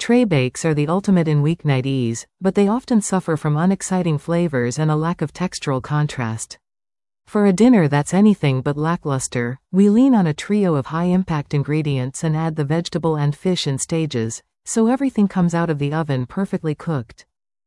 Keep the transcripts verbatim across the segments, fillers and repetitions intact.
Tray bakes are the ultimate in weeknight ease, but they often suffer from unexciting flavors and a lack of textural contrast. For a dinner that's anything but lackluster, we lean on a trio of high-impact ingredients and add the vegetable and fish in stages, so everything comes out of the oven perfectly cooked.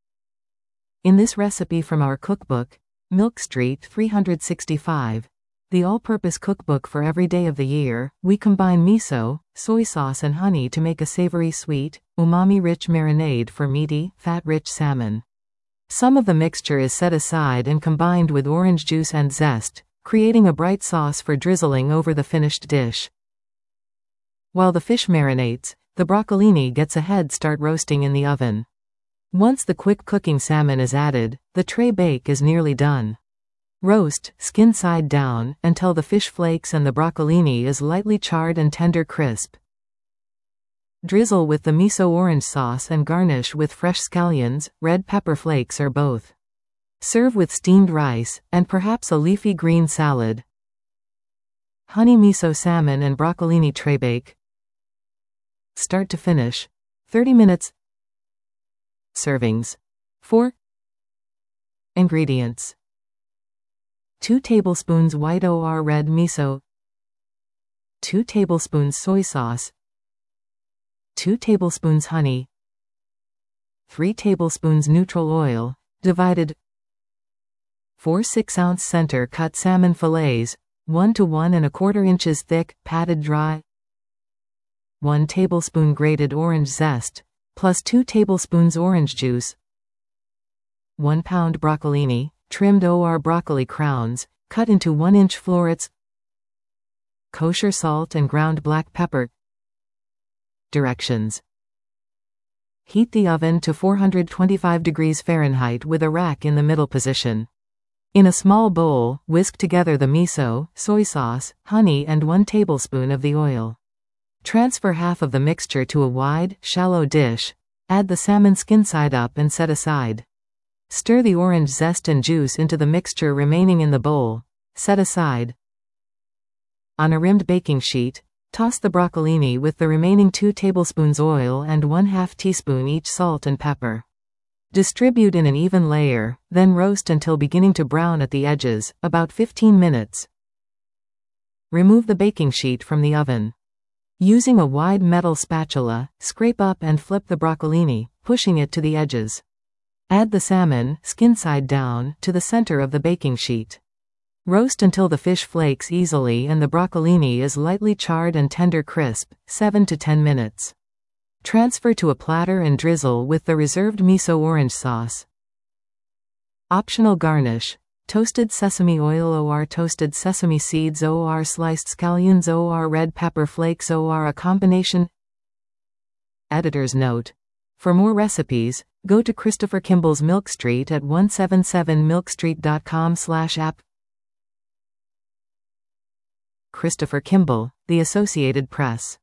In this recipe from our cookbook, Milk Street three sixty-five, the all-purpose cookbook for every day of the year, we combine miso, soy sauce and honey to make a savory sweet, umami-rich marinade for meaty, fat-rich salmon. Some of the mixture is set aside and combined with orange juice and zest, creating a bright sauce for drizzling over the finished dish. While the fish marinates, the broccolini gets a head start roasting in the oven. Once the quick cooking salmon is added, the tray bake is nearly done. Roast, skin side down, until the fish flakes and the broccolini is lightly charred and tender crisp. Drizzle with the miso orange sauce and garnish with fresh scallions, red pepper flakes or both. Serve with steamed rice, and perhaps a leafy green salad. Honey miso salmon and broccolini tray bake. Start to finish, thirty minutes. Servings. four. Ingredients. two tablespoons white or red miso, two tablespoons soy sauce, two tablespoons honey, three tablespoons neutral oil, divided, four six-ounce center-cut salmon fillets, one to one and a quarter inches thick, patted dry, one tablespoon grated orange zest, plus two tablespoons orange juice, one pound broccolini, trimmed or broccoli crowns, cut into one inch florets, kosher salt and ground black pepper. Directions. Heat the oven to four hundred twenty-five degrees Fahrenheit with a rack in the middle position. In a small bowl, whisk together the miso, soy sauce, honey and one tablespoon of the oil. Transfer half of the mixture to a wide, shallow dish. Add the salmon skin side up and set aside. Stir the orange zest and juice into the mixture remaining in the bowl. Set aside. On a rimmed baking sheet, toss the broccolini with the remaining two tablespoons oil and one half teaspoon each salt and pepper. Distribute in an even layer, then roast until beginning to brown at the edges, about fifteen minutes. Remove the baking sheet from the oven. Using a wide metal spatula, scrape up and flip the broccolini, pushing it to the edges. Add the salmon, skin side down, to the center of the baking sheet. Roast until the fish flakes easily and the broccolini is lightly charred and tender crisp, seven to ten minutes. Transfer to a platter and drizzle with the reserved miso orange sauce. Optional garnish. Toasted sesame oil or toasted sesame seeds or sliced scallions or red pepper flakes or a combination. Editor's note. For more recipes, go to Christopher Kimball's Milk Street at one seventy-seven milk street dot com slash app. Christopher Kimball, The Associated Press.